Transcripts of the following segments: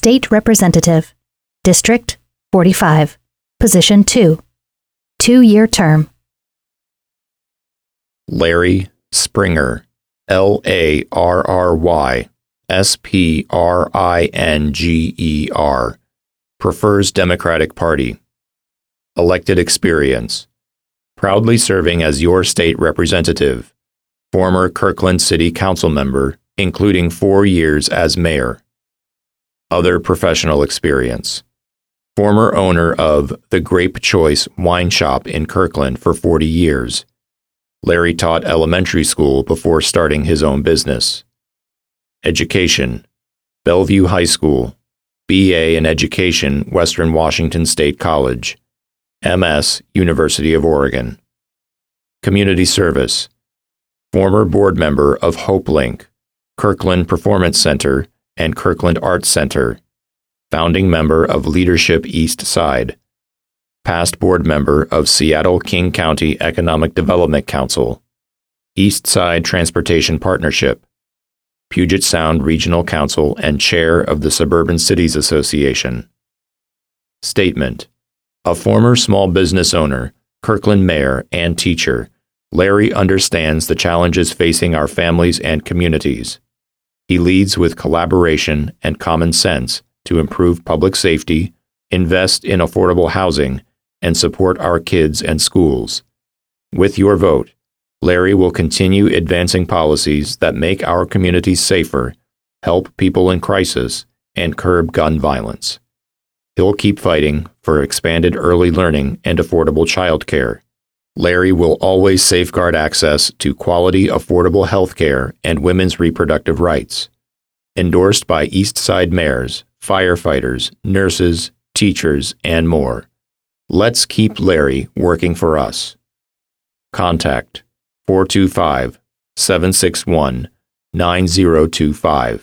State Representative, District 45, Position 2, 2-year term. Larry Springer, Larry Springer, prefers Democratic Party. Elected experience: proudly serving as your state representative, former Kirkland City Council member, including 4 years as mayor. Other professional experience: former owner of the Grape Choice Wine Shop in Kirkland for 40 years. Larry taught elementary school before starting his own business. Education: Bellevue High School, BA in Education, Western Washington State College, MS, University of Oregon. Community service: former board member of HopeLink, Kirkland Performance Center, and Kirkland Arts Center, founding member of Leadership East Side, past board member of Seattle-King County Economic Development Council, East Side Transportation Partnership, Puget Sound Regional Council, and chair of the Suburban Cities Association. Statement: a former small business owner, Kirkland mayor, and teacher, Larry understands the challenges facing our families and communities. He leads with collaboration and common sense to improve public safety, invest in affordable housing, and support our kids and schools. With your vote, Larry will continue advancing policies that make our communities safer, help people in crisis, and curb gun violence. He'll keep fighting for expanded early learning and affordable child care. Larry will always safeguard access to quality, affordable health care and women's reproductive rights. Endorsed by East Side mayors, firefighters, nurses, teachers, and more. Let's keep Larry working for us. Contact 425-761-9025.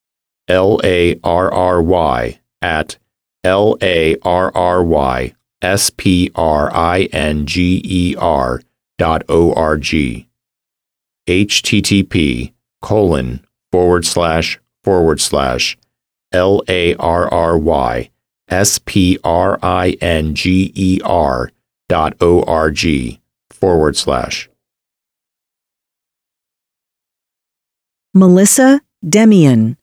LARRY at LARRYSPRINGER.org. http://LARRYSPRINGER.org/. Melissa Demian,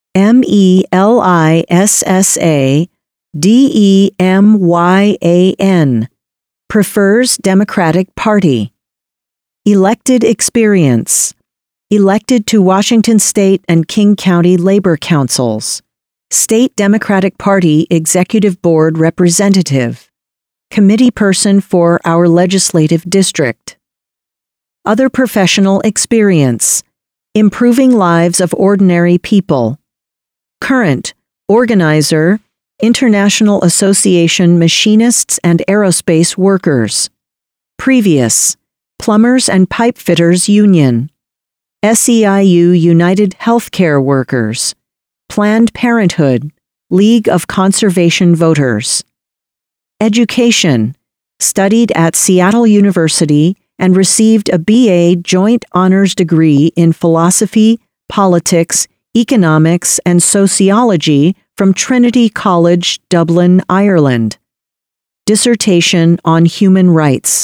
MELISSA prefers Democratic Party. Elected experience: elected to Washington State and King County Labor Councils, State Democratic Party Executive Board Representative, committee person for our legislative district. Other professional experience: improving lives of ordinary people. Current organizer, International Association Machinists and Aerospace Workers. Previous Plumbers and Pipefitters Union, SEIU United Healthcare Workers, Planned Parenthood, League of Conservation Voters. Education: studied at Seattle University and received a BA Joint Honors degree in Philosophy, Politics, Economics, and Sociology from Trinity College, Dublin, Ireland. Dissertation on Human Rights.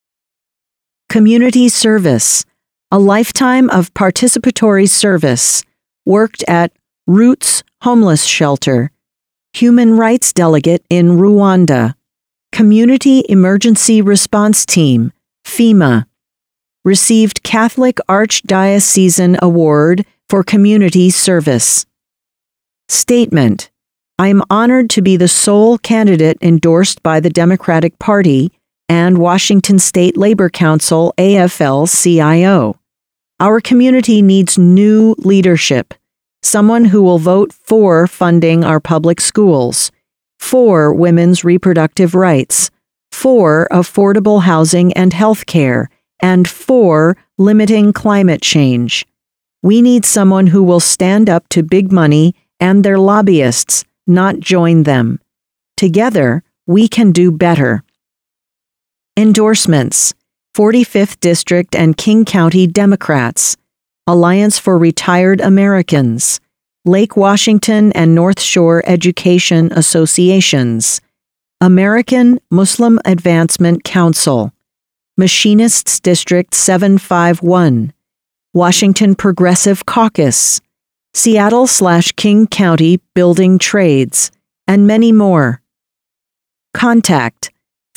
Community service: a lifetime of participatory service, worked at Roots Homeless Shelter, Human Rights Delegate in Rwanda, Community Emergency Response Team, FEMA. Received Catholic Archdiocesan Award for Community Service. Statement: I am honored to be the sole candidate endorsed by the Democratic Party and Washington State Labor Council AFL-CIO. Our community needs new leadership, someone who will vote for funding our public schools, for women's reproductive rights, for affordable housing and health care, and for limiting climate change. We need someone who will stand up to big money and their lobbyists, not join them. Together, we can do better. Endorsements: 45th District and King County Democrats, Alliance for Retired Americans, Lake Washington and North Shore Education Associations, American Muslim Advancement Council, Machinists District 751, Washington Progressive Caucus, Seattle/King County Building Trades, and many more. Contact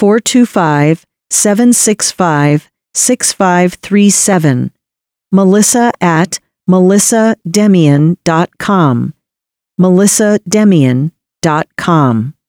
425-765-6537, melissa@melissademian.com, melissademian.com.